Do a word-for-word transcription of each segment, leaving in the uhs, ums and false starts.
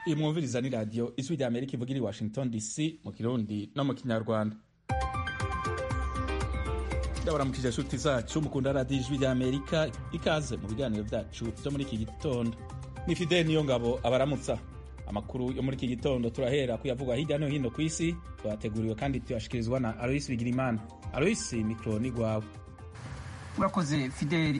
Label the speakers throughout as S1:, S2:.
S1: iyi mwumviriza ni radiyo ijwi rya amerika ivugira i washington dc mu kirundi no mu kinyarwanda. ndabaramukije inshuti zacu mukunda radiyo ijwi rya amerika, ikaze mu biganiro byacu byo muri iki gitondo. ni Fidel Niyongabo abaramutsa. Amakuru yo muri iki gitondo turahera kuyavugwa hirya no hino ku isi, twateguriwe kandi tuyashikirizwa na Alois Bigirimana. Alois, mikro ni gwawe.
S2: Urakoze Fidel.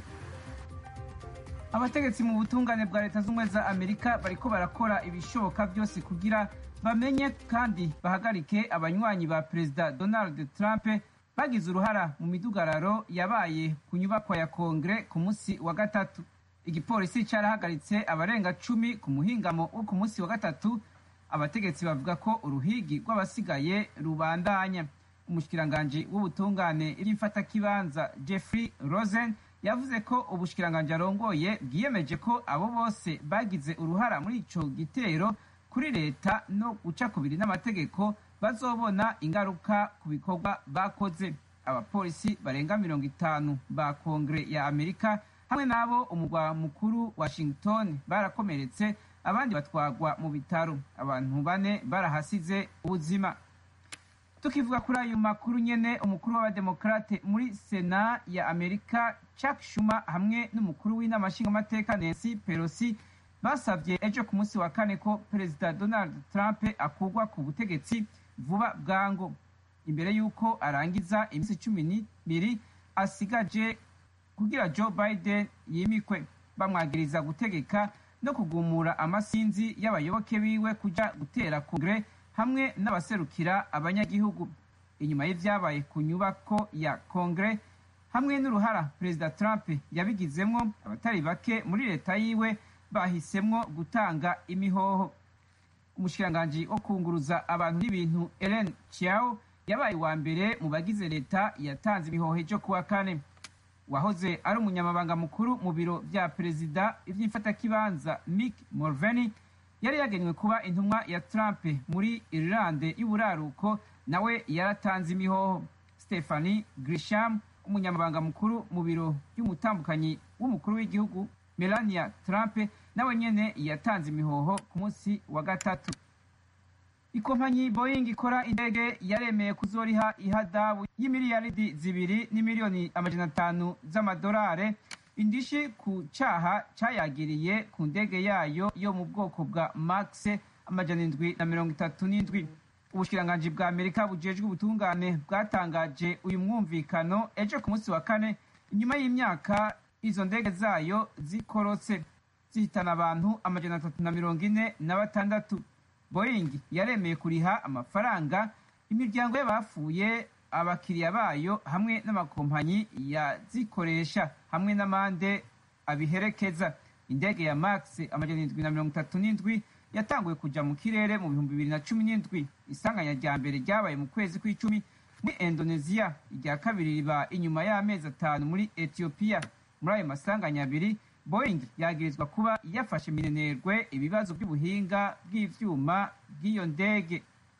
S2: Abategetsi mu butungane bwa leta z'ubumwe za Amerika bariko barakora ibishoboka byose kugira bamenye kandi bahagarike abanywanyi ba Perezida Donald Trump bagize uruhara mu midugararo yabaye ku nyubakwa ya Kongre ku munsi wa gatatu. Igipolisi carahagaritse abarenga cumi ku muhingamo wo ku munsi wa gatatu. Abategetsi bavuga ko uruhigi rw'abasigaye rubandanya. Umushikiranganje w'ubutungane iby'imfatakibanza Jeffrey Rosen yavuze ko ubushikiranganje arongoye bwiyemeje ko abo bose bagize uruhara muri ico gitero kuri leta no guca kubiri n'amategeko bazobona ingaruka ku bikorwa bakoze. Abapolisi barenga mirongo itanu ba Kongre ya Amerika hamwe nabo umugwa mukuru Washington barakomeretse, abandi batwagwa mu bitaro. Abantu bane barahasize ubuzima. Tukivuga kuri ayo makuru nyene, umukuru w'abademokrate muri Sena ya Amerika Chuck Schumer hamwe n'umukuru w'inama nshingamateka Nancy Pelosi basavye ejo ku munsi wa kane ko Perezida Donald Trump akugwa ku butegetsi vuba bwango, imbere y'uko arangiza imisi cumi n'ibiri asigaje kugira Joe Biden yimikwe. Bamwagiriza gutegeka no kugumura amasinzi y'abayoboke biwe kuja gutera Kongre hamwe n'abaserukira abanyagihugu. Inyuma y'ivyabaye ku nyubako ya Kongre hamwe n'uruhara Perezida Trump yabigizemwo, abatari bake muri leta yiwe bahisemwo gutanga imihoho. Umushikiranganji wo kunguruza abantu n'ibintu Ellen Chiao yabaye wa mbere mu bagize leta yatanze imihoho ejo kuwa kane. Wahoze ari umunyamabanga mukuru mu biro vya perezida ivy'imfatakibanza Mick Mulvaney yari yagenewe kuba intumwa ya Trump muri Irlande y'uburaruko, nawe yaratanze imihoho. Stephanie Grisham, umunyamabanga mukuru mu biro y'umutambukanyi w'umukuru w'igihugu Melania Trump, nawe nyene yatanze imihoho ku munsi wa gatatu. Ikompanyi Boeing ikora indege yaremeye kuzoriha ihadabu y'imiliyaridi zibiri n'imiliyoni amajana atanu z'amadolare indishi ku caha cayagiriye ku ndege yayo yo mu bwoko bwa Max amajana indwi na mirongo itatu n'indwi. Ubushikiranganji bwa Amerika bujejwe ubutungane bwatangaje uyu mwumvikano ejo ku munsi wa kane, inyuma y'imyaka izo ndege zayo zikorotse zihitana abantu amajana atatu na mirongo ine na batandatu. Boeing yaremeye kuriha amafaranga imiryango y'abapfuye, abakiriya bayo hamwe n'amakompanyi yazikoresha hamwe n'amande abiherekeza. Indege ya Max amajana indwi na mirongo itatu n'indwi yatanguye kuja mu kirere mu bihumbi bibiri na cumi n'indwi. Isanganya rya mbere ryabaye mu kwezi kw'icumi muri Indonesia, irya kabiri riba inyuma y'amezi atanu muri Ethiopia. Muri ayo masanganya abiri, Boeing yagirizwa kuba yafashe minenerwe ibibazo by'ubuhinga bw'ivyuma bw'iyo ndege.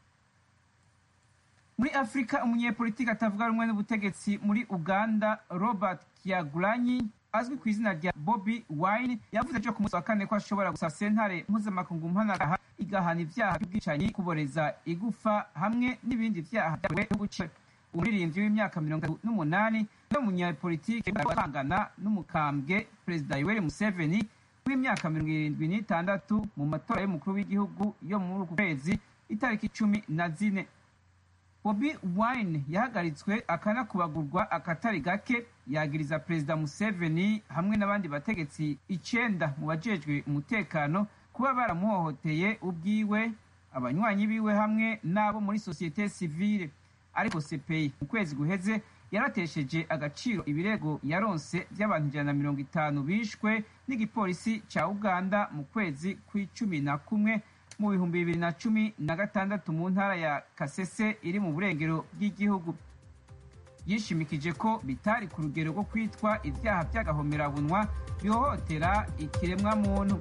S2: Muri Afrika, umunyepolitiki atavuga rumwe n'ubutegetsi muri Uganda Robert Kyagulanyi azwi ku izina rya Bobi Wine yavuze ejo ku munsi wa kane ko ashobora gusaba sentare mpuzamakungu mpanagaha igahana ivyaha by'ubwicanyi, kuboreza igufa hamwe n'ibindi vyaha byawe guca. Umuririmbyi w'imyaka mirongo itatu n'umunani n'umunyapolitiki bahangana n'umukambwe Perezida Yoweri Museveni w'imyaka mirongo irindwi n'itandatu mu matora y'umukuru w'igihugu yo muri uku kwezi itariki cumi na zine. Bobi Wine yahagaritswe akanakubagurwa akatari gake, yagiriza Perezida Museveni hamwe n'abandi bategetsi icenda mu bajejwe umutekano kuba baramuhohoteye ubwiwe, abanywanyi biwe hamwe n'abo muri societe civile. Ariko C P I mu kwezi guheze yaratesheje agaciro ibirego yaronse by'abantu ijana na mirongo itanu bishwe n'igipolisi ca Uganda mu kwezi kw'icumi na kumwe mu bihumbi bibiri na cumi na gatandatu mu ntara ya Kasese iri mu burengero bw'igihugu. Yishimikije ko bitari ku rugero rwo kwitwa ivyaha by'agahomerabunwa bihohotera ikiremwa muntu.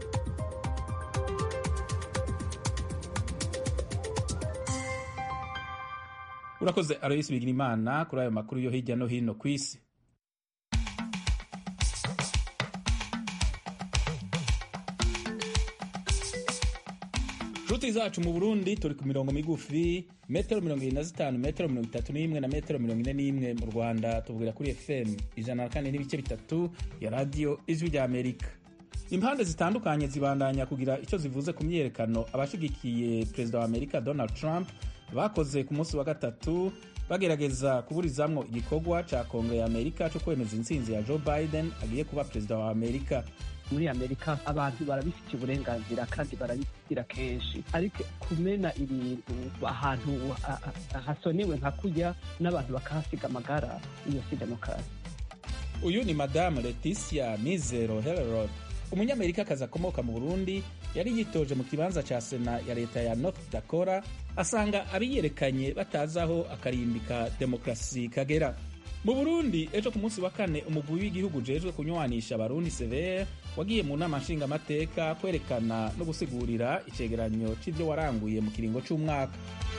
S1: Urakoze Alois Bigirimana kuri ayo makuru yo hirya no hino ku isi. nshuti zacu mu Burundi turi ku mirongo migufi metero mirongo irindwi na zitanu, metero mirongo itatu n'imwe na metero mirongo ine n'imwe. Mu Rwanda tuvugira kuri F M ijana na kane n'ibice bitatu ya radiyo Ijwi rya Amerika. Impande zitandukanye zibandanya kugira icyo zivuze ku myiyerekano abashigikiye perezida wa Amerika Donald Trump bakoze ku munsi wa gatatu bagerageza kuburizamwo igikorwa ca Kongere ya Amerika cyo kwemeza intsinzi ya Joe Biden agiye kuba perezida wa Amerika.
S3: Muri Amerika abantu barabifitiye uburenganzira kandi barabifitira kenshi, ariko kumena ibintu ahantu hasoniwe nka kurya n'abantu bakahasiga amagara, iyo si demokarasi.
S1: Uyu ni Madame Leticia Mizero Hellerod, umunyamerikakazi akomoka mu Burundi, yari yitoje mu kibanza ca Sena ya leta ya North Dakota, asanga abiyerekanye batazaho akarimbika demokarasi kagera. Mu Burundi ejo ku munsi wa kane umugwi w'igihugu ujejwe kunywanisha abarundi C V R wagiye mu nama nshingamateka kwerekana no gusigurira icegeranyo c'ivyo waranguye mu kiringo c'umwaka.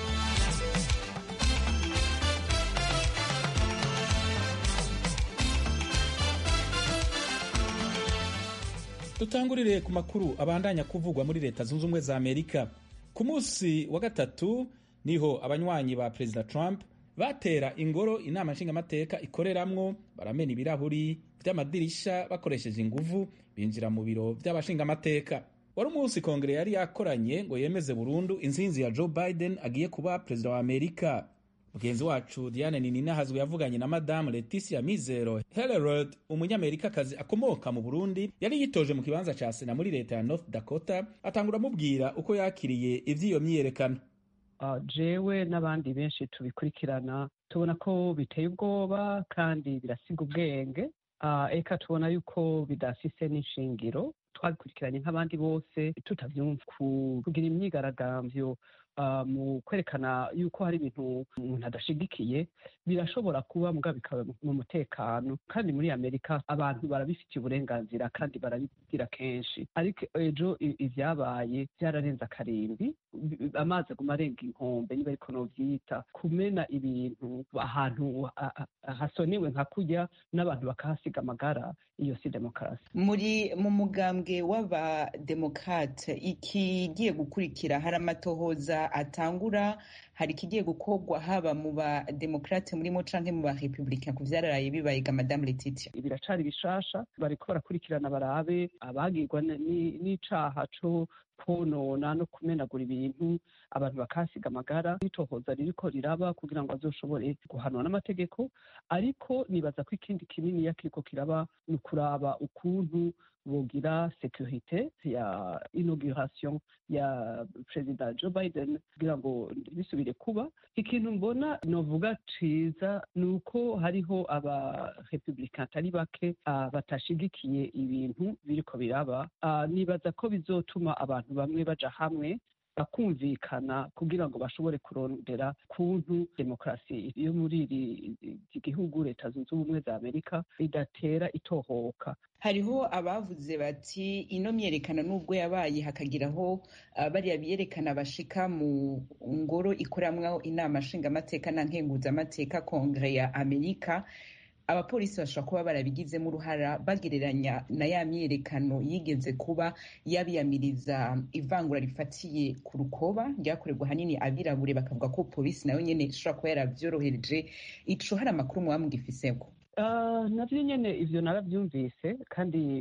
S1: Tutangurire ku makuru abandanya kuvugwa muri leta zunze ubumwe za Amerika. Ku munsi wa gatatu niho abanywanyi ba Perezida Trump batera ingoro inama nshingamateka ikoreramwo, baramena ibirahuri vy'amadirisha bakoresheje inguvu, binjira mu biro vy'abashingamateka. Wari umunsi Kongere yari yakoranye ngo yemeze burundu intsinzi ya Joe Biden agiye kuba perezida wa Amerika. Mugenzi wacu Diane Nininahazwe yavuganye na Madame Leticia Mizero Hellerod, umunyamerikakazi akomoka mu Burundi, yari yitoje mu kibanza ca Sena muri leta ya North Dakota, atangura mubwira uko yakiriye ivy'iyo myiyerekano.
S3: Uh, jewe n'abandi benshi tubikurikirana tubona ko biteye ubwoba kandi birasiga ubwenge. Uh, eka tubona yuko bidafise n'inshingiro. Twabikurikiranye nk'abandi bose tutavyumva kugira imyigaragambyo Uh, mu kwerekana yuko hari ibintu umuntu adashigikiye birashobora kuba muga bikaba mu mutekano, kandi muri Amerika abantu barabifitiye uburenganzira kandi barabibwira kenshi, ariko ejo ivyabaye vyararenze akarimbi, amaze gumarenga inkombe niba ariko novyita, kumena ibintu ahantu hasoniwe nka kurya n'abantu bakahasiga amagara, iyo si demokarasi.
S4: Muri mu mugambwe w'abademokrate ikigiye gukurikira hari amatohoza atangura, hari kigiye gukorwa haba mu ba demokrate murimo canke mu ba republican ku vyararaye bibayiga Madame Leticia?
S3: Biracari bishasha, bariko barakurikirana barabe abagirwa n'icaha co konona no kumenagura ibintu abantu bakasiga amagara. Itohoza ririko riraba kugira ngo azoshobore guhanwa n'amategeko, ariko nibaza ko ikindi kinini yakiriko kiraba ni kuraba ukuntu bogira securite ya inauguration ya President Joe Biden kugira ngo bisubire kuba. Ikintu mbona novuga ciza nuko hariho aba republican atari bake uh, batashigikiye ibintu biriko biraba. Uh, nibaza ko bizotuma abantu bamwe baja hamwe bakumvikana kugira ngo bashobore kurondera kuntu demokarasi yo muri iri gihugu leta zunze ubumwe za Amerika idatera itohoka.
S4: Hariho abavuze bati ino myerekana nubwo yabaye hakagiraho uh, bariya biyerekana bashika mu ngoro ikoramwo inama nshingamateka na nkenguzamateka Kongere ya Amerika, abapolisi bashobora kuba barabigizemo uruhara bagereranya na ya myerekano yigeze kuba yabiyamiriza ivangura rifatiye ku rukoba ryakorerwa hanini abirabure, bakavuga ko polisi nayo nyene ishobora kuba yaravyorohereje. Ico hari amakuru muba mugifiseko?
S3: Uh, navyo nyene ivyo naravyumvise, kandi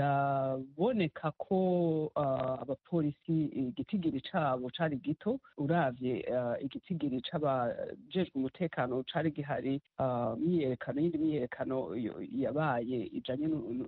S3: biraboneka ko uh, abapolisi igitigiri cabo cari gito uravye uh, igitigiri c'abajejwe umutekano cari gihari. Uh, myiyerekano yindi myiyerekano yabaye ijanye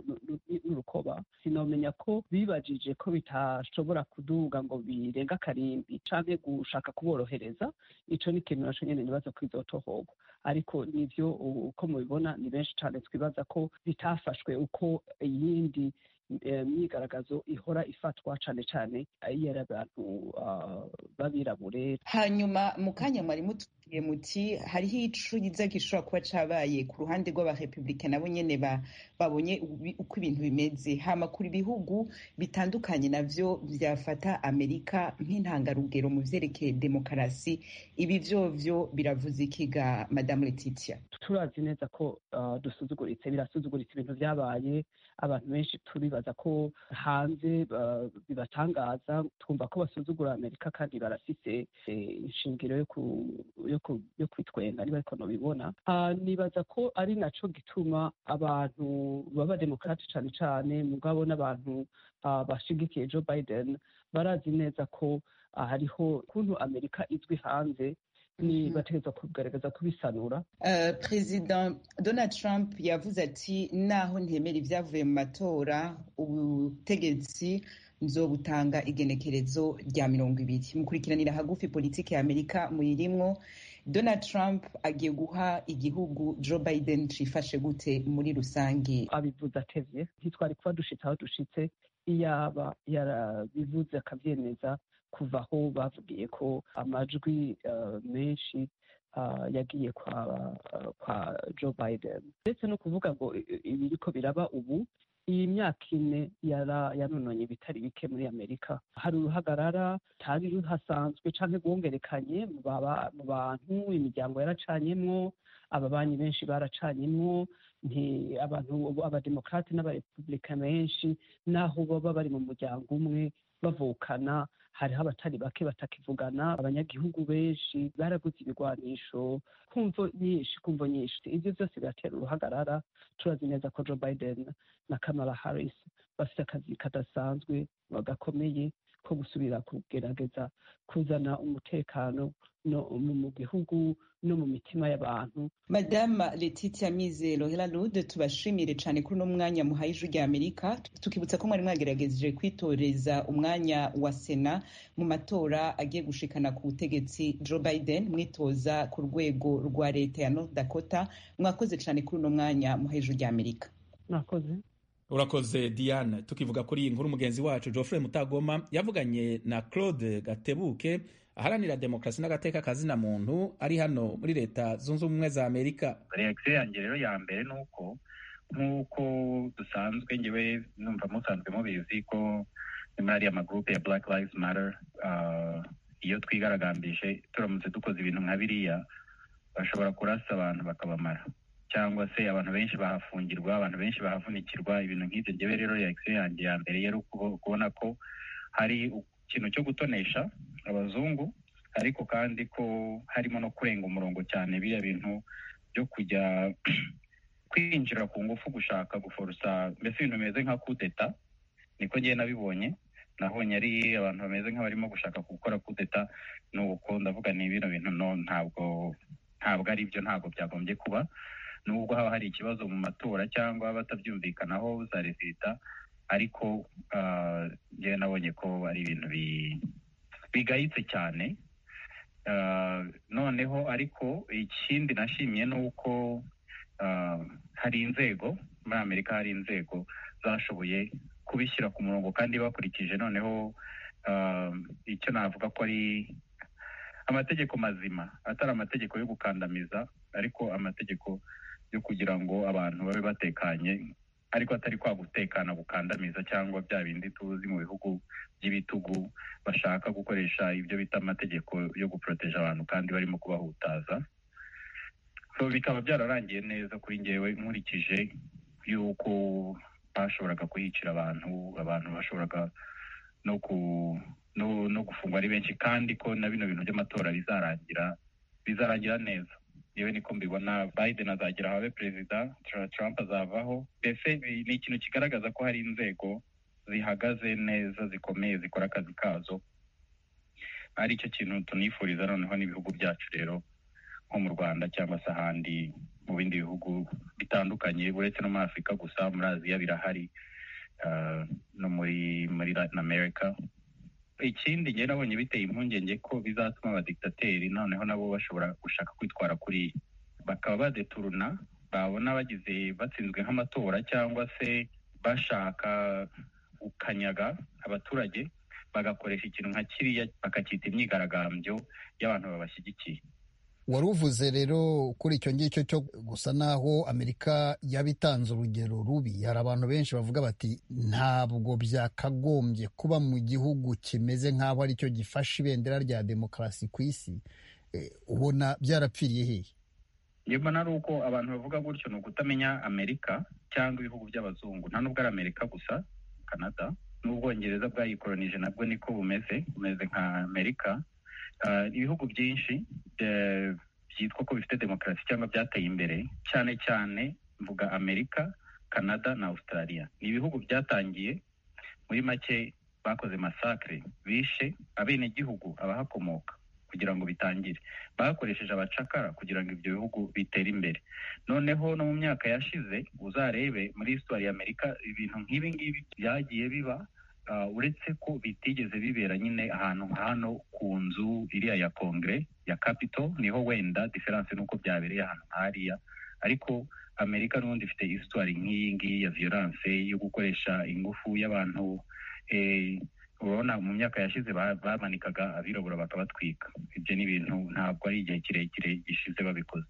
S3: n'urukoba, sinomenya ko bibajije ko bitashobora kuduga ngo birenga akarimbi canke gushaka kuborohereza. Ico ni ikintu naco nyene nibaza ko izotohogwa, ariko nivyo uko mubibona ni benshi cyane twibaza ko bitafashwe uko iyindi myigaragazo ihora ifatwa cyane cyane yari abantu uh, babirabure.
S4: Hanyuma mu kanya mwari mutubwiye muti hariho ico yiza gishobora kuba cabaye ku ruhande rw'abarepublika nabo nyene babonye uko ibintu bimeze, hama kuri bihugu bitandukanye navyo vyafata Amerika nk'intangarugero mu vyerekeye demokarasi. Ibi vyovyo biravuze ikiga Madame Leticia?
S3: Turazi neza ko uh, dusuzuguritse birasuzuguritse ibintu vyabaye, abantu benshi turibaza nibaza ko hanze bibatangaza twumva ko basuzugura Amerika kandi barafise inshingiro yo yo kwitwenga niba ariko nobibona. Nibaza ko ari naco gituma abantu baba demokrati cane cane mugabo n'abantu bashigikiye Joe Biden barazi neza ko hariho kuntu Amerika izwi hanze ni bategeza kugaragaza kubisanura.
S4: Uh, President Donald Trump yavuze ati naho ntemera ibyavuye mu matora ubutegetsi nzobutanga igenekerezo rya mirongo ibiri. Mukurikiranira hagufi politiki ya Amerika muyirimwo. Donald Trump agiye guha igihugu Joe Biden cifashe gute muri rusangi?
S3: Abivuze atevye ntitwari kuba dushitse aho dushitse iyaba yarabivuze akavyemeza kuva aho bavugiye ko amajwi uh, menshi uh, yagiye kwa uh, kwa Joe Biden. Ndetse no kuvuga ngo ibiriko biraba ubu iyi myaka ine yara yanononye bitari bike muri Amerika. Hari uruhagarara tari ruhasanzwe canke rwongerekanye mu bantu, imiryango yaracanyemwo, ababanyi benshi baracanyemwo, nti abantu abademokrate n'abarepublika benshi naho baba bari mu muryango umwe bavukana hariho abatari bake batakivugana. Abanyagihugu benshi baraguze ibigwanisho kumvo nyinshi kumvo nyinshi ivyo byose biratera uruhagarara. Turazi neza ko Joe Biden na Kamala Harris bafite akazi kadasanzwe bagakomeye ko gusubira kugerageza kuzana umutekano no mu gihugu no mu mitima y'abantu.
S4: Madame Letitia Mizero Helalude, tubashimire cyane kuri uno mwanya muhaye ijwi rya Amerika, tukibutsa ko mwari mwagerageje kwitoreza umwanya wa Sena mu matora agiye gushikana ku butegetsi Joe Biden, mwitoza ku rwego rwa leta ya North Dakota. Mwakoze cyane kuri uno mwanya muhaye ijwi rya Amerika.
S3: Mwakoze.
S1: Urakoze Diane. Tukivuga kuri iyi nkuru, mugenzi wacu Geoffrey Mutagoma yavuganye na Claude Gatebuke aharanira demokrasi n'agateka kazina muntu ari hano muri leta zunze ubumwe za Amerika.
S5: Reaction yanjye rero ya mbere nuko nkuko dusanzwe ngewe numva musanzwe mubizi ko muri ariya magroupe ya Black Lives Matter uh, iyo twigaragambije turamutse dukoze ibintu nka biriya bashobora kurasa abantu bakabamara, cyangwa se abantu benshi bahafungirwa, abantu benshi bahavunikirwa, ibintu nk'ibyo. Ngewe rero reaction yanjye ya mbere yari kubona ko hari ikintu cyo gutonesha abazungu, ariko kandi ko harimo no kurenga umurongo cyane biriya bintu byo kujya kwinjira ku ngufu gushaka guforusa, mbese ibintu bimeze nka kudeta. Niko ngiye nabibonye, nabonye ari abantu bameze nk'abarimo gushaka gukora kudeta. Nuko ndavuga ni ibintu bintu no ntabwo ntabwo ari byo, ntabwo byagombye kuba. Nubwo haba hari ikibazo mu matora cyangwa batabyumvikanaho za leta, ariko ngewe nabonye ko ari ibintu bigayitse cyane. Noneho ariko ikindi nashimye ni uko hari inzego muri Amerika, hari inzego zashoboye kubishyira ku murongo kandi bakurikije noneho icyo navuga ko ari amategeko mazima, atari amategeko yo gukandamiza, ariko amategeko yo kugira ngo abantu babe batekanye, ariko atari kwa gutekana gukandamiza cyangwa bya bindi tuzi mu bihugu by'ibitugu bashaka gukoresha ibyo bita amategeko yo guproteja abantu kandi barimo kubahutaza. So bikaba byararangiye neza kuri ngewe nkurikije yuko bashoboraga kuhicira abantu, abantu bashoboraga no ku no, no gufungwa ari benshi, kandi ko na bino bintu by'amatora bizarangira bizarangira neza. Yewe niko mbibona, Biden azagira abe perezida, Trump azavaho. Mbese ni ikintu kigaragaza ko hari inzego zihagaze neza zikomeye zikora akazi kazo. Ari cyo kintu tunifuriza noneho n'ibihugu byacu rero nko mu Rwanda cyangwa se ahandi mu bindi bihugu bitandukanye, uretse no muri Afurika gusa, muri Aziya birahari, uh, no muri muri Latin America. Ikindi nge nabonye biteye impungenge ko bizatuma abadiktateri noneho nabo bashobora gushaka kwitwara kuri, bakaba badeturuna, babona bagize batsinzwe nk'amatora cyangwa se bashaka gukanyaga abaturage, bagakoresha ikintu nka kiriya bakacyita imyigaragambyo y'abantu babashyigikiye.
S6: Wari uvuze rero kuri icyo ngicyo cyo gusa naho Amerika yabitanze urugero rubi. Hari abantu benshi bavuga bati ntabwo byakagombye kuba mu gihugu kimeze nk'aho ari cyo gifashe ibendera rya demokarasi ku isi. E, ubona byarapfiriye hehe?
S5: Yeba nari uko abantu bavuga gutyo ni ukutamenya Amerika cyangwa ibihugu by'abazungu. Nta nubwo ari Amerika gusa, Canada. N'ubwongereza bwayikolonije nabwo niko bumeze bumeze nka Amerika. Uh, ibihugu byinshi byitwa ko bifite demokarasi cyangwa byateye imbere, cyane cyane mvuga Amerika, Canada na Australia. Ni ibihugu byatangiye muri make bakoze massacre, bishe abenegihugu abahakomoka kugira ngo bitangire, bakoresheje abacakara kugira ngo ibyo bihugu bitere imbere. Noneho no mu myaka yashize uzarebe muri histoire ya Amerika ibintu nk'ibi ngibi byagiye biba, uh, uretse ko bitigeze bibera nyine ahantu hano ku nzu iriya ya Congress ya Capitol, niho wenda difference nuko byabereye ahantu hariya. Ariko Amerika n'ubundi ifite histoire nk'iyi ngiyi ya violence yo gukoresha ingufu y'abantu. eh urabona mu myaka yashize bamanikaga abirabura bakabatwika. Ibyo ni ibintu ntabwo ari igihe kirekire gishize babikoze.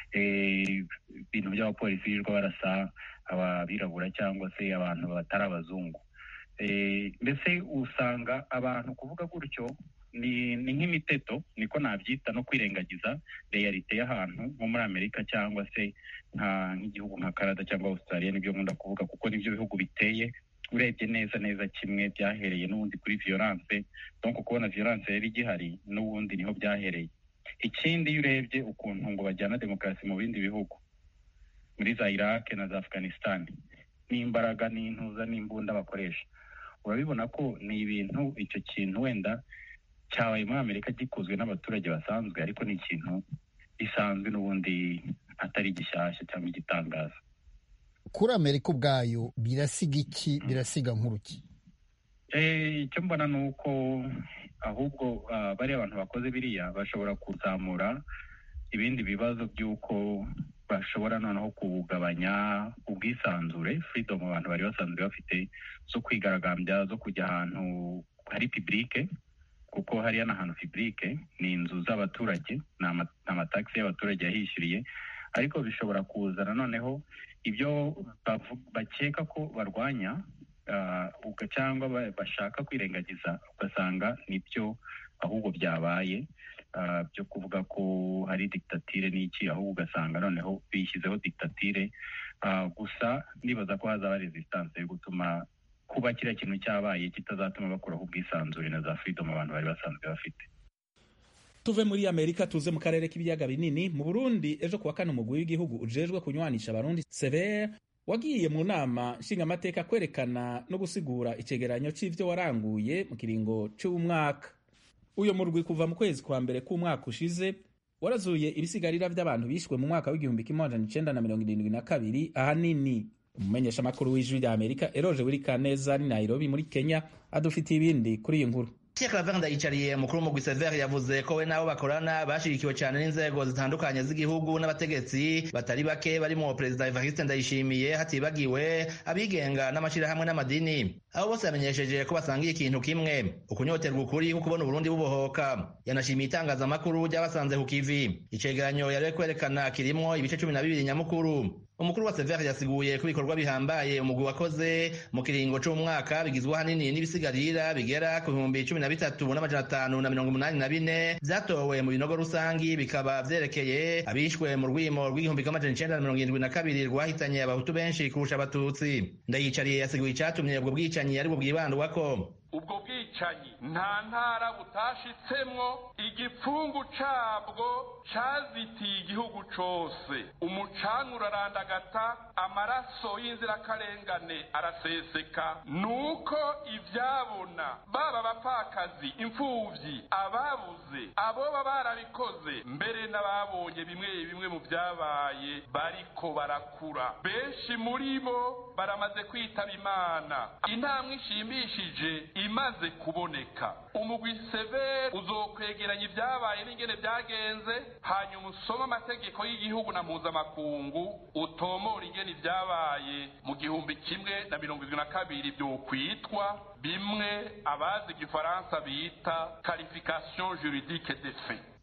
S5: eh ibintu by'abapolisi birirwa barasa abirabura cyangwa se abantu batari abazungu. eh mbese usanga abantu kuvuga gutyo ni ni nk'imiteto, niko nabyita, no kwirengagiza realite y'ahantu nko muri Amerika cyangwa se nka nk'igihugu nka Canada cyangwa Australia. Nibyo nkunda kuvuga kuko nibyo bihugu biteye urebye neza neza kimwe byahereye n'ubundi kuri violence. Donc kubona violence yari igihari n'ubundi niho byahereye. Ikindi iyo urebye ukuntu ngo bajyana demokarasi mu bindi bihugu muri za Iraq na za Afghanistan, n'imbaraga n'intuza n'imbunda bakoresha, urabibona ko ni ibintu icyo kintu wenda cyabaye muri Amerika gikozwe n'abaturage basanzwe, ariko ni ikintu gisanzwe n'ubundi atari gishyashya cyangwa igitangaza.
S6: Kuri Amerika ubwayo birasiga iki, birasiga nk'uruki?
S5: Eh icyo mbona nuko ahubwo uh, bari abantu bakoze biriya bashobora kuzamura ibindi bibazo by'uko bashobora noneho kugabanya ubwisanzure, freedom abantu bari basanzwe bafite zo kwigaragambya, zo kujya ahantu hari publique, kuko hariya n'ahantu publique ni inzu z'abaturage, n'amataxi y'abaturage yahishyuriye. Ariko bishobora kuzana noneho ibyo bakeka ko barwanya uh, cyangwa bashaka kwirengagiza, ugasanga nibyo ahubwo byabaye, uh, byo kuvuga ko hari dictature n'iki, ahubwo ugasanga noneho bishyizeho dictature. Uh, gusa nibaza ko hazaba resistance yo gutuma kuba kiriya kintu cyabaye kitazatuma bakuraho ubwisanzure na za freedom abantu bari basanzwe bafite.
S1: Tuve muri Amerika tuze mu karere k'ibiyaga binini. Mu Burundi ejo kuwa kane umugwi w'igihugu ujejwe kunywanisha abarundi C V R wagiye mu nama nshingamateka kwerekana no gusigura icegeranyo c'ivyo waranguye mu kiringo c'umwaka. Uyo murwi kuva mu kwezi kwa mbere k'umwaka ushize warazuye ibisigarira by'abantu bishwe mu mwaka w'igihumbi kimwe amajana icenda na mirongo irindwi na kabiri. Ahanini umumenyesha makuru w'ijwi rya Amerika Eroje Wirikaneza ari Nairobi muri Kenya adufitiye ibindi kuri iyi nkuru.
S7: Pierre Claver Ndayicariye mukuru mu C V R yavuze ko we nabo bakorana bashigikiwe cyane n'inzego zitandukanye z'igihugu n'abategetsi batari bake barimo Perezida Evariste Ndayishimiye, hatibagiwe abigenga n'amashirahamwe n'amadini. Abo bose yamenyesheje ko basangiye ikintu kimwe, ukunyoterwa ukuri ko kubona Burundi bubohoka. Yanashimiye itangazamakuru ry'abasanze ku kivi. Icegeranyo yari kwerekana kirimo ibice cumi na bibiri nyamukuru. Umukuru wa C V R yasiguye ko ibikorwa bihambaye umugwi wakoze mu kiringo c'umwaka bigizwe hanini n'ibisigarira bigera ku bihumbi cumi na bitatu n'amajana atanu na mirongo umunani na bine vyatowe mu binogo rusangi, bikaba vyerekeye abishwe mu rwimo rw'igihumbi kimwe amajana icenda na mirongo irindwi na kabiri rwahitanye abahutu benshi kurusha abatutsi. Ndayicariye yasiguye icatumye ubwo bwicanyi ari bwo bwibandwako.
S8: Ubwo bwicanyi nta ntara butashitsemwo, igipfungu cabwo cazitiye igihugu cose. Umucanwa urarandagata, amaraso y'inzirakarengane araseseka. Nuko ivyabona baba abapfakazi, imfuvyi, ababuze, aboba barabikoze, mbere n'ababonye bimwe bimwe mu vyabaye bariko barakura. Benshi muri bo baramaze kwitaba Imana. Intambwe ishimishije imaze kuboneka. Umugwi C V R uzokwegeranya ibyabaye n'ingene byagenze, hanyuma usoma amategeko y'igihugu na mpuzamakungu, utomora ingene ibyabaye mu gihumbi kimwe na mirongo irindwi na kabiri byo kwitwa bimwe abazi igifaransa bita qualification juridique des faits.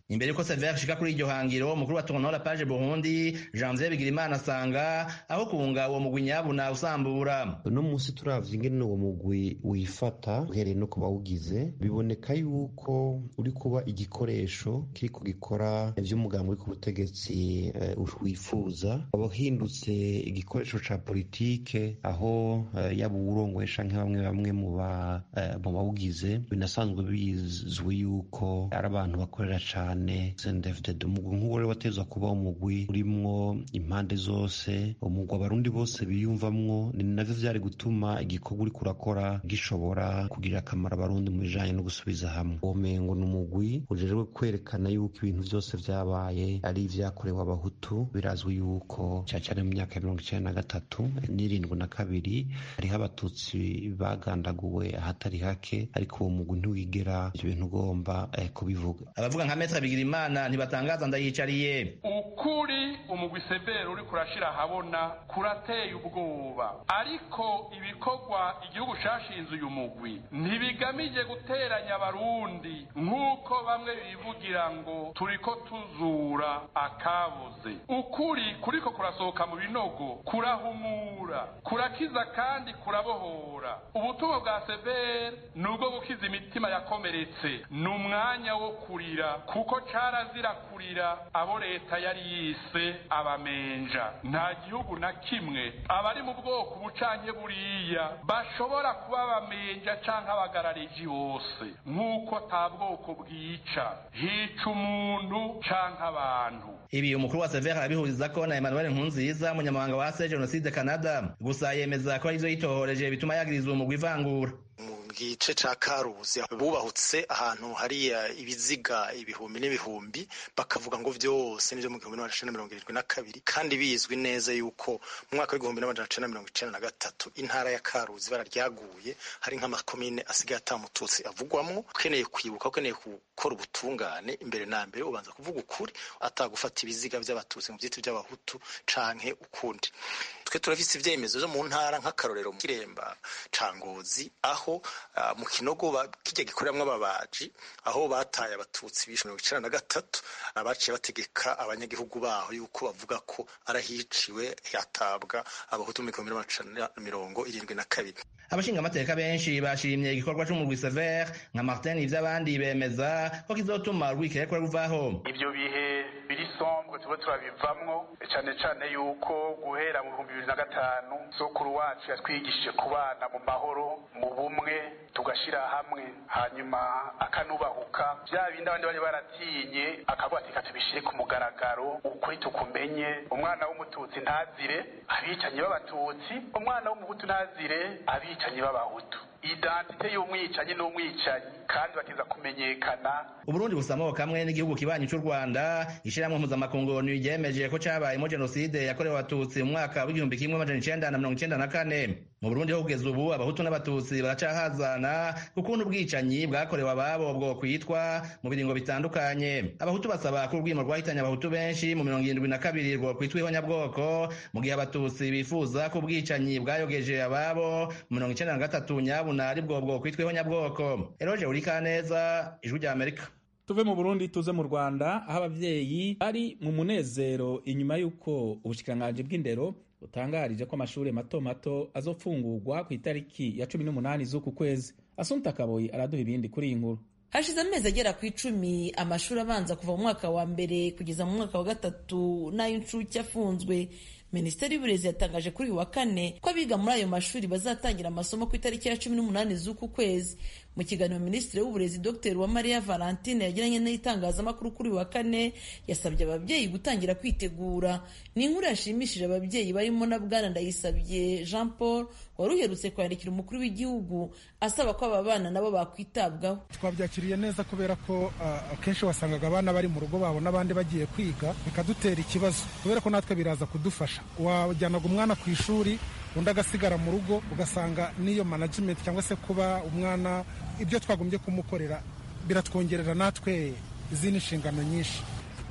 S7: imbere yuko Sever shika kuri iryo hangiro umukuru wa Tournoi Page Burundi Janvier Bigirimana asanga aho kunga uwo mugwi nyabuna usambura.
S9: No musi turavye ingene uwo mugwi wifata uhereye no kubawugize biboneka yuko uri kuba igikoresho kiriko gikora ivy'umugambi uri ku butegetsi uh, wifuza abahindutse igikoresho ca politike aho uh, yaba urongoye canke bamwe bamwe mu ba uh, mu bawugize binasanzwe bizwi yuko ari abantu bakorera cane sendefde umugwi nk'uwo rero watezwa kuba umugwi urimwo impande zose umugwi abarundi bose biyumvamwo ni navyo vyari gutuma igikorwa uri kurakora gishobora kugira akamaro abarundi mu bijanye no gusubiza hamwe. Womengo n'umugwi ujejwe kwerekana yuko ibintu vyose vyabaye ari ivyakorewe abahutu. Birazwi yuko cyane mu myaka ya mirongo icenda na gatatu n'irindwi na kabiri hariho abatutsi bagandaguwe ahatari hake, ariko uwo mugwi ntiwigera ivyo bintu ugomba eh, kubivuga.
S7: Abavuga nka Maître Bigirimana ntibatangaza ndayicariye.
S8: Ukuri umugwi Sever uri kurashira habona kurateye ubwoba, ariko ibikorwa igihugu cashinze uyu mugwi ntibigamije guteranya abarundi nk'uko bamwe bivugira ngo turiko tuzura akabuze. Ukuri kuriko kurasohoka mu binogo, kurahumura, kurakiza kandi kurabohora. Ubutumwa bwa Sever nubwo gukiza imitima yakomeretse, ni umwanya wo kurira kuko carazira kurira abo leta yari yise abamenja. Nta gihugu na kimwe abari mu bwoko bucanke buriya bashobora kuba abamenja canke abagarariji bose, nk'uko ta bwoko bwica, hica umuntu canke abantu.
S7: Ibi umukuru wa Sever arabihuriza ko na Emmanuel Nkunziza umunyamabanga wa C Genocide Canada, gusa yemeza ko ivyo yitohoreje bituma yagiriza umugwi ivangura.
S10: Mu gice ca Karuzi bubahutse ahantu hari ibiziga ibihumbi n'ibihumbi, bakavuga ngo vyose nivyo mu gihumbi n'amajana mirongo irindwi na kabiri, kandi bizwi neza yuko mu mwaka w'igihumbi n'amajana mirongo icenda na gatatu intara ya Karuzi bararyaguye, hari nk'amakomine asigaye atamututsi avugwamwo. Ukeneye kwibuka, ukeneye gukora ubutungane, imbere na mbere ubanza kuvuga ukuri, atagufata ibiziga vy'abatutsi mu vyitwa by'abahutu canke ukundi. Twe turafise ivyemezo vyo mu ntara nk'akarorero mu Kiremba ca Ngozi, aho uh, mu Kinogo kijya gikoreramwo ababaji, aho bataye abatutsi bishe mirongo icenda na gatatu, abaciye bategeka abanyagihugu baho yuko bavuga ko arahiciwe yatabwa abahutu mu gihumbi n'amajana mirongo irindwi na kabiri.
S7: Abashinga amateka benshi bashimye igikorwa c'umugwi Sever nka Martin ivy'abandi bemeza ko kizotuma urwikekwe ruvaho.
S11: Ivyo bihe biri sombwe tuba turabivamwo, cane cane yuko guhera mu bihumbi bibiri na gatanu sokuru wacu yatwigishije kubana mu mahoro mu bumwe, tugashira hamwe, hanyuma akanubahuka vya bindi abandi bari baratinye, akavuga ati katubishire ku mugaragaro, ukuri tukumenye. Umwana w'umututsi ntazire abicanyi b'abatutsi, umwana w'umuhutu ntazire abicanyi b'abahutu. Identite y'umwicanyi n'umwicanyi kandi bakiza kumenyekana.
S7: Uburundi busamo kamwe n'igihugu kibanyi cy'u Rwanda, ishiramwe mpuzamakungu ryemeje ko cabayemo genocide yakorewe abatutsi mu mwaka w'igihumbi kimwe amajana icenda na mirongo icenda na kane. Mu Burundi ho kugeza ubu abahutu n'abatutsi baracahazana kukuntu ubwicanyi bwakorewe ababo bwo kwitwa mu biringo bitandukanye. Abahutu basaba ko urwimo rwahitanye abahutu benshi mu mirongo irindwi na kabiri rwo kwitwa ihonyabwoko, mu gihe abatutsi bifuza ko ubwicanyi bwayogeje ababo mu mirongo icenda na gatatu nyabuna ari bwo bwo kwitwa ihonyabwoko. Eroje Urikaneza, Ijwi rya Amerika.
S1: Tuve mu Burundi tuze mu Rwanda, aho abavyeyi ari mu munezero inyuma y'uko ubushikiranganji bw'indero butangarije ko amashuri mato mato azofungurwa ku itariki ya cumi n'umunani z'uku kwezi. Asumta Kaboyi araduha ibindi kuri iyi nkuru.
S12: Hashize amezi agera ku icumi amashuri abanza kuva mu mwaka wa mbere kugeza mu mwaka wa gatatu n'ay'incuke afunzwe. Minisiteri y'Uburezi yatangaje kuri uyu wa kane ko abiga muri ayo mashuri bazatangira amasomo ku itariki ya cumi n'umunani z'uku kwezi. Mu kiganiro Minisitiri w'Uburezi Dr Uwamariya Valentine yagiranye n'itangazamakuru kuri uyu wa kane, yasabye ababyeyi gutangira kwitegura. Ni inkuru yashimishije ababyeyi barimo na Bwana Ndayisabye Jean Paul wari uherutse kwandikira umukuru w'igihugu asaba ko aba bana nabo bakwitabwaho.
S13: Twabyakiriye neza kubera ko akenshi uh, wasangaga abana bari mu rugo babo n'abandi bagiye kwiga, bikadutera ikibazo kubera ko natwe biraza kudufasha. Wajyanaga umwana ku ishuri undi agasigara mu rugo, ugasanga n'iyo management cyangwa se kuba umwana ibyo twagombye kumukorera biratwongerera natwe izindi nshingano nyinshi.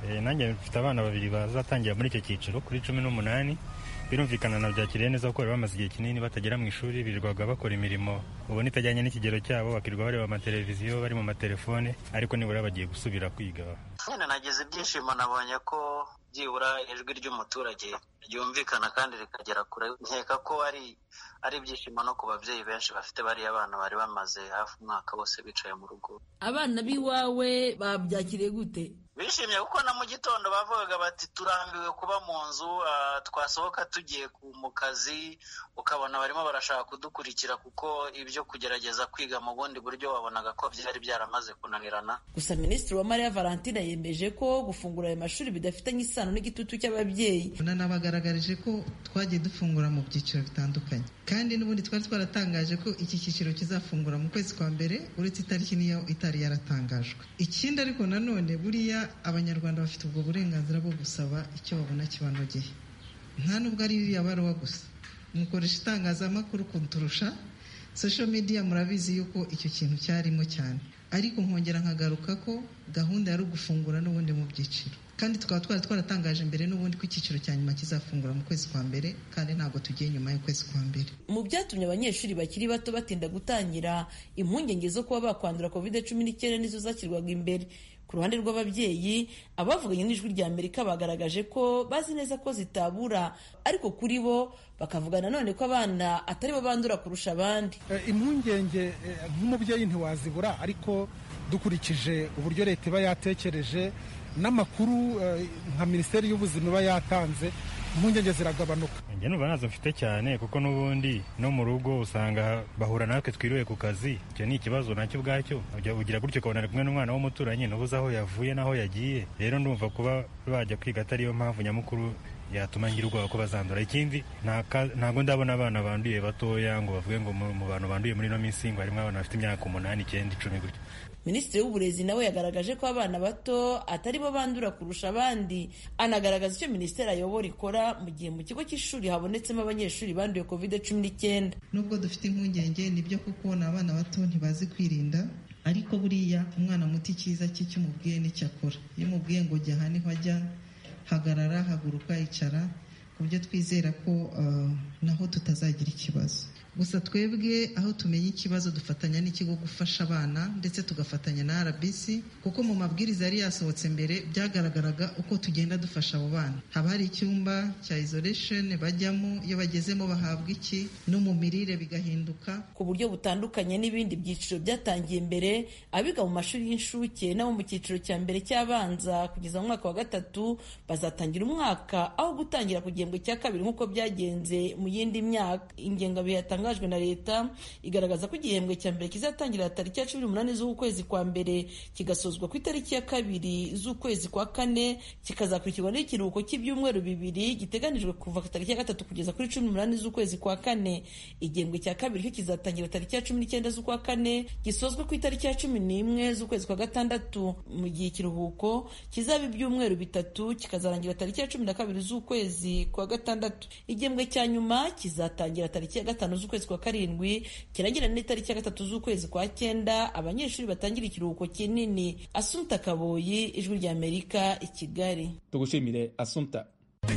S14: nanjye mfite abana babiri bazatangira muri icyo cyiciro kuri cumi n'umunani. Birumvikana nabyakiriye neza kuko bari bamaze igihe kinini batagera mu ishuri, birirwaga bakora imirimo ubona itajyanye n'ikigero cyabo, bakirirwa bareba amateleviziyo, bari mu matelefone, ariko nibura bagiye gusubira kwiga.
S15: Nyine nagize ibyishimo, nabonye ko byibura ijwi ry'umuturage ryumvikana kandi rikagera kure. Nkeka ko ari ari ibyishimo no ku babyeyi benshi bafite bariya abana bari bamaze hafi umwaka wose bicaye mu rugo.
S12: Abana b'iwawe babyakiriye gute?
S15: Bishimye kuko na mu gitondo bavugaga bati turambiwe kuba mu nzu, uh, twasohoka tugiye mu kazi, ukabona barimo barashaka kudukurikira kuko ibyo kugerageza kwiga mu bundi buryo wabonaga ko byari byaramaze kunanirana.
S12: Gusa Minisitiri wa Maria Valentina yemeje ko gufungura ayo mashuri bidafitanye isano n'igitutu cy'ababyeyi.
S16: Nanabagaragarije ko twagiye dufungura mu byiciro bitandukanye, kandi n'ubundi twari twaratangaje ko iki cyiciro kizafungura mu kwezi kwa mbere, uretse itariki niyo itari yaratangajwe. Ikindi ariko nanone buriya Abanyarwanda bafite ubwo burenganzira bwo gusaba icyo babona kibanogeye. Nta nubwo ari iriya baruwa gusa, mukoresha itangazamakuru kunturusha, social media murabizi yuko icyo kintu cyarimo cyane, ariko nkongera nkagaruka ko gahunda yari ugufungura n'ubundi mu byiciro, kandi tukaba twari twaratangaje mbere n'ubundi ko icyiciro cya nyuma kizafungura mu kwezi kwa mbere, kandi ntabwo tugiye nyuma y'ukwezi kwa mbere.
S12: Mu byatumye abanyeshuri bakiri bato batinda gutangira, impungenge zo kuba bakwandura covid cumi n'icyenda nizo zashyirwaga imbere. Ku ruhande rw'ababyeyi, abavuganye n'ijwi rya Amerika bagaragaje ko bazi neza ko zitabura, ariko kuri bo bakavuga nanone ko abana atari bo bandura kurusha abandi.
S13: Impungenge nk'umubyeyi ntiwazibura, ariko dukurikije uburyo leta iba yatekereje n'amakuru nka Minisiteri y'Ubuzima iba yatanze, impungenge ziragabanuka.
S14: Njye numva nazo mfite cyane kuko n'ubundi no mu rugo usanga bahura natwe twiriwe ku kazi. Icyo ni ikibazo nacyo ubwacyo, ugira gutyo ukabona ari kumwe n'umwana w'umuturanyi ntubuze aho yavuye n'aho yagiye. Rero ndumva kuba bajya kwiga atariyo mpamvu nyamukuru yatuma ngira ubwoba ko bazandura. Ikindi ntabwo ndabona abana banduye batoya ngo bavuge ngo mu bantu banduye muri ino minsi ngo harimo abana bafite imyaka umunani, icyenda, icumi gutyo.
S12: Minisitiri w'Uburezi nawe yagaragaje ko abana bato atari bo bandura kurusha abandi, anagaragaza icyo minisiteri ayobora ikora mu gihe mu kigo cy'ishuri habonetsemo abanyeshuri banduye covid cumi n'icyenda.
S16: Nubwo dufite impungenge nibyo kuko ni abana bato ntibazi kwirinda, ariko buriya umwana muto icyiza cye cy'umubwiye n'icyo akora. Iyo umubwiye ngo jya aha niho ajya, hagarara, haguruka, icara, ku buryo twizera ko uh, naho tutazagira ikibazo. Gusa twebwe aho tumenye ikibazo dufatanya n'ikigo gufasha abana, ndetse tugafatanya na R B C, kuko mu mabwiriza yari yasohotse mbere byagaragaraga uko tugenda dufasha abo bana. Haba hari icyumba cya isolation bajyamo, iyo bagezemo bahabwa iki, no mu mirire bigahinduka
S12: ku buryo butandukanye n'ibindi byiciro byatangiye mbere. Abiga mu mashuri y'inshuke nabo mu cyiciro cya mbere cy'abanza kugeza mu mwaka wa gatatu bazatangira umwaka aho gutangira ku gihembwe cya kabiri nk'uko byagenze mu yindi myaka. Ingengabihe yatangajwe na leta igaragaza ko igihembwe cya mbere kizatangira tariki ya cumi n'umunani z'ukwezi kwa mbere kigasozwa ku itariki ya kabiri z'ukwezi kwa kane, kikazakurikirwa n'ikiruhuko cy'ibyumweru bibiri giteganijwe kuva ku tariki ya gatatu kugeza kuri cumi n'umunani z'ukwezi kwa kane. Igihembwe cya kabiri cyo kizatangira tariki ya cumi n'icyenda z'ukwa kane gisozwe ku itariki ya cumi n'imwe z'ukwezi kwa gatandatu, mu gihe ikiruhuko kizaba ibyumweru bitatu kikazarangira tariki ya cumi na kabiri z'ukwezi kwa gatandatu. Igihembwe cya nyuma kizatangira tariki ya gatanu z'ukwezi kwa karindwi kirangira n'itariki ya gatatu z'ukwezi kwa cyenda, abanyeshuri batangira ikiruhuko kinini. Asumta Kaboyi, Ijwi rya Amerika, i Kigali.
S1: Tugushimire Asumta.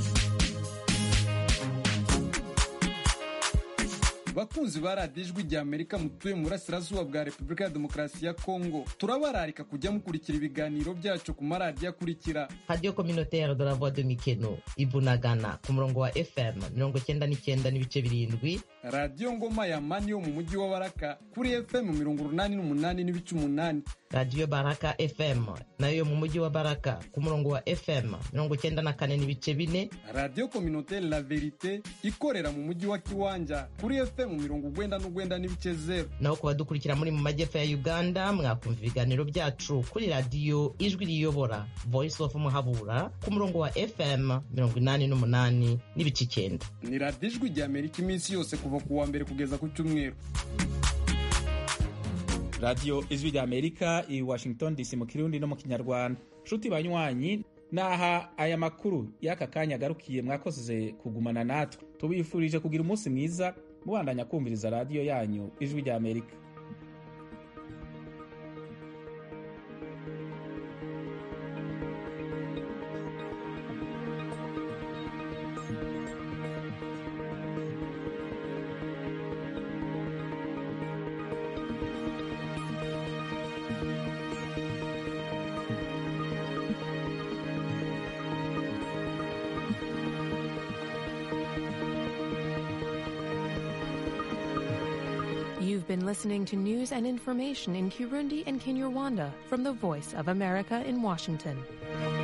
S17: Bakunzi ba radiyo Ijwi rya Amerika mutuye mu burasirazuba bwa Repubulika ya Demokarasi ya Kongo, turabararika kujya mukurikira ibiganiro byacu ku maradiyo akurikira:
S18: Radio Communautaire de la Voix de Mikeno Ibunagana ku murongo wa F M mirongo cyenda n'icyenda n'ibice birindwi,
S17: Radio Ngoma ya Mani yo mu mujyi wa Baraka kuri F M mirongo urunani n'umunani n'ibice umunani,
S18: Radio Baraka F M nayo mu mujyi wa Baraka ku murongo wa F M mirongo cyenda na kane n'ibice bine,
S17: Radio Communautaire La Verite ikorera mu mujyi wa Kiwanja kuri F M mu mirongo ugwenda n'ugwenda n'ibice zero.
S18: Naho kubadukurikira muri mu majyepfo ya Uganda mwakumva ibiganiro byacu kuri radio Ijwi riyobora Voice of Muhabura ku murongo wa F M mirongo inani n'umunani n'ibice icyenda.
S17: Ni radiyo Ijwi rya Amerika iminsi yose kuva ku wa mbere kugeza ku cyumweru.
S1: Radio Ijwi rya Amerika i Washington D C mu Kirundi no mu Kinyarwanda. Nshuti banywanyi, naha aya makuru y'aka kanya agarukiye, mwakoze kugumana natwe. Tubifurije kugira umunsi mwiza mubandanya kumviriza radio yanyu Ijwi rya Amerika.
S19: You've been listening to news and information in Kirundi and Kinyarwanda from the Voice of America in Washington.